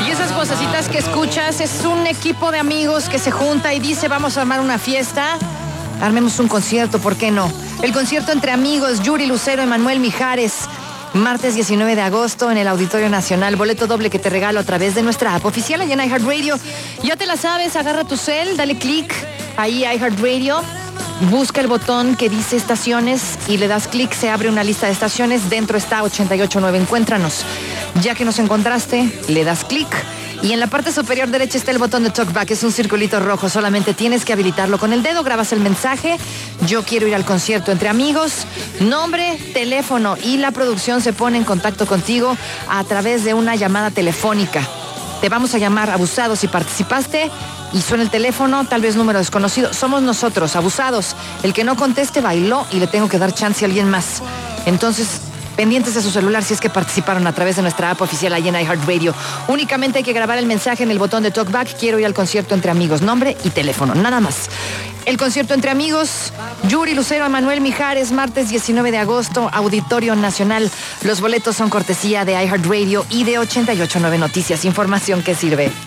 Y esas vocecitas que escuchas es un equipo de amigos que se junta y dice, vamos a armar una fiesta, armemos un concierto, ¿por qué no? El concierto entre amigos, Yuri Lucero, Emanuel Mijares, martes 19 de agosto en el Auditorio Nacional. Boleto doble que te regalo a través de nuestra app oficial allá en iHeartRadio. Ya te la sabes, agarra tu cel, dale clic ahí a iHeartRadio. Busca el botón que dice estaciones y le das clic, se abre una lista de estaciones, dentro está 88.9, encuéntranos. Ya que nos encontraste, le das clic y en la parte superior derecha está el botón de Talkback, es un circulito rojo, solamente tienes que habilitarlo con el dedo, grabas el mensaje, yo quiero ir al concierto entre amigos, nombre, teléfono y la producción se pone en contacto contigo a través de una llamada telefónica. Te vamos a llamar Abusados si participaste y suena el teléfono, tal vez número desconocido. Somos nosotros, Abusados. El que no conteste bailó y le tengo que dar chance a alguien más. Entonces, pendientes de su celular si es que participaron a través de nuestra app oficial ahí en iHeartRadio. Únicamente hay que grabar el mensaje en el botón de Talkback. Quiero ir al concierto entre amigos. Nombre y teléfono, nada más. El concierto entre amigos, Yuri Lucero, Emanuel Mijares, martes 19 de agosto, Auditorio Nacional. Los boletos son cortesía de iHeartRadio y de 88.9 Noticias. Información que sirve.